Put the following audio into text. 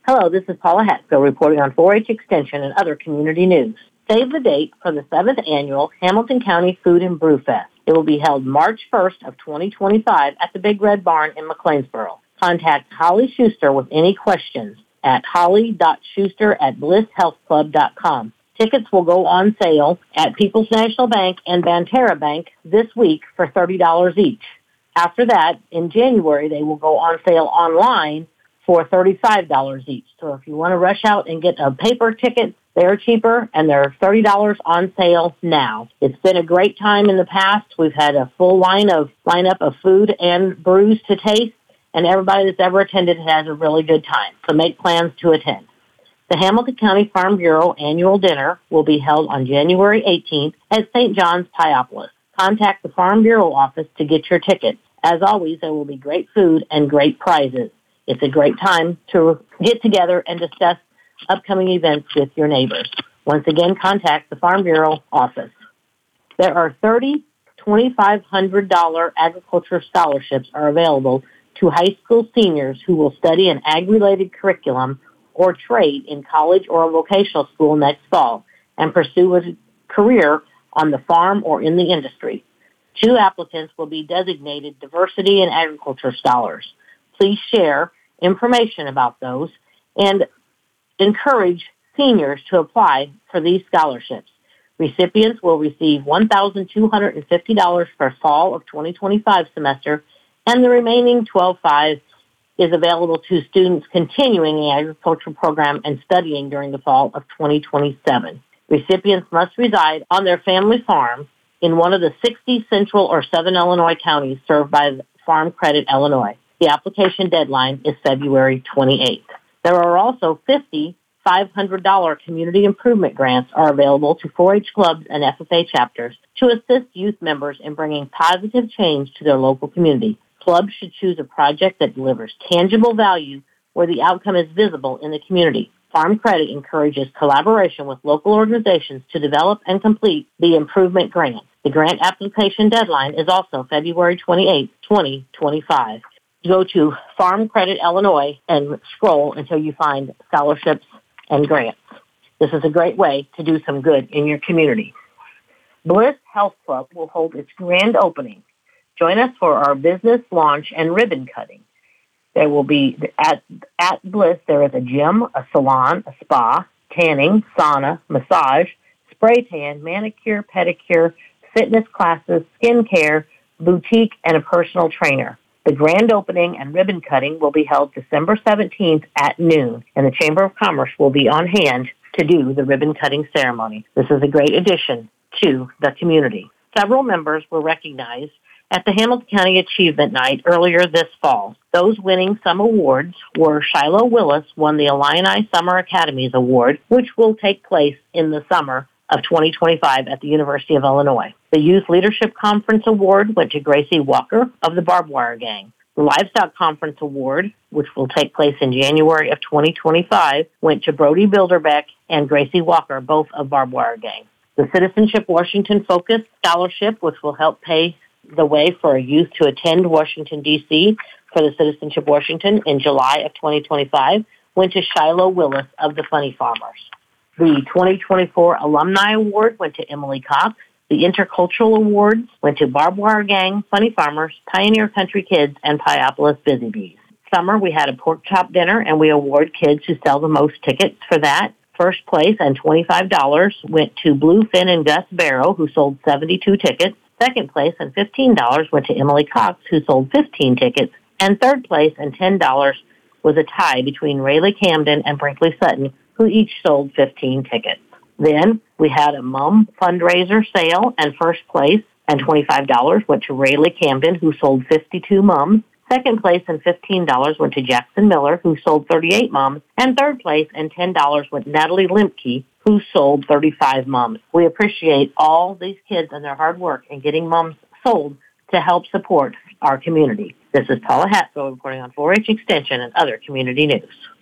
Hello, this is Paula Hatfield reporting on 4-H Extension and other community news. Save the date for the 7th Annual Hamilton County Food and Brew Fest. It will be held March 1st of 2025 at the Big Red Barn in McLeansboro. Contact Holly Schuster with any questions at holly.schuster@blisshealthclub.com. Tickets will go on sale at People's National Bank and Banterra Bank this week for $30 each. After that, in January, they will go on sale online for $35 each. So if you want to rush out and get a paper ticket, they're cheaper, and they're $30 on sale now. It's been a great time in the past. We've had a full lineup of food and brews to taste, and everybody that's ever attended has a really good time. So make plans to attend. The Hamilton County Farm Bureau annual dinner will be held on January 18th at St. John's Pyopolis. Contact the Farm Bureau office to get your tickets. As always, there will be great food and great prizes. It's a great time to get together and discuss upcoming events with your neighbors. Once again, contact the Farm Bureau office. There are 30 $2,500 agriculture scholarships are available to high school seniors who will study an ag-related curriculum or trade in college or a vocational school next fall and pursue a career on the farm or in the industry. 2 applicants will be designated diversity and agriculture scholars. Please share information about those and encourage seniors to apply for these scholarships. Recipients will receive $1,250 for fall of 2025 semester, and the remaining $12,500 is available to students continuing the agricultural program and studying during the fall of 2027. Recipients must reside on their family farm in one of the 60 central or southern Illinois counties served by Farm Credit Illinois. The application deadline is February 28th. There are also 50 $500 community improvement grants are available to 4-H clubs and FFA chapters to assist youth members in bringing positive change to their local community. Clubs should choose a project that delivers tangible value where the outcome is visible in the community. Farm Credit encourages collaboration with local organizations to develop and complete the improvement grant. The grant application deadline is also February 28, 2025. Go to Farm Credit Illinois and scroll until you find scholarships and grants. This is a great way to do some good in your community. Bliss Health Club will hold its grand opening. Join us for our business launch and ribbon cutting. There will be, at Bliss, there is a gym, a salon, a spa, tanning, sauna, massage, spray tan, manicure, pedicure, fitness classes, skincare, boutique, and a personal trainer. The grand opening and ribbon cutting will be held December 17th at noon, and the Chamber of Commerce will be on hand to do the ribbon cutting ceremony. This is a great addition to the community. Several members were recognized at the Hamilton County Achievement Night earlier this fall. Those winning some awards were Shiloh Willis won the Illini Summer Academies Award, which will take place in the summer of 2025 at the University of Illinois. The Youth Leadership Conference Award went to Gracie Walker of the Barbed Wire Gang. The Livestock Conference Award, which will take place in January of 2025, went to Brody Bilderbeck and Gracie Walker, both of Barbed Wire Gang. The Citizenship Washington Focus Scholarship, which will help pay the way for a youth to attend Washington, D.C. for the Citizenship Washington in July of 2025, went to Shiloh Willis of the Funny Farmers. The 2024 Alumni Award went to Emily Cox. The Intercultural Awards went to Barbed Wire Gang, Funny Farmers, Pioneer Country Kids, and Pyopolis Busy Bees. Summer, we had a pork chop dinner, and we award kids who sell the most tickets for that. First place and $25 went to Bluefin and Gus Barrow, who sold 72 tickets. Second place and $15 went to Emily Cox, who sold 15 tickets. And third place and $10 was a tie between Rayleigh Camden and Brinkley Sutton, who each sold 15 tickets. Then we had a mom fundraiser sale, and first place and $25 went to Rayleigh Camden, who sold 52 mums. Second place and $15 went to Jackson Miller, who sold 38 mums. And third place and $10 went to Natalie Limke, who sold 35 mums. We appreciate all these kids and their hard work in getting mums sold to help support our community. This is Paula Hatfield reporting on 4-H Extension and other community news.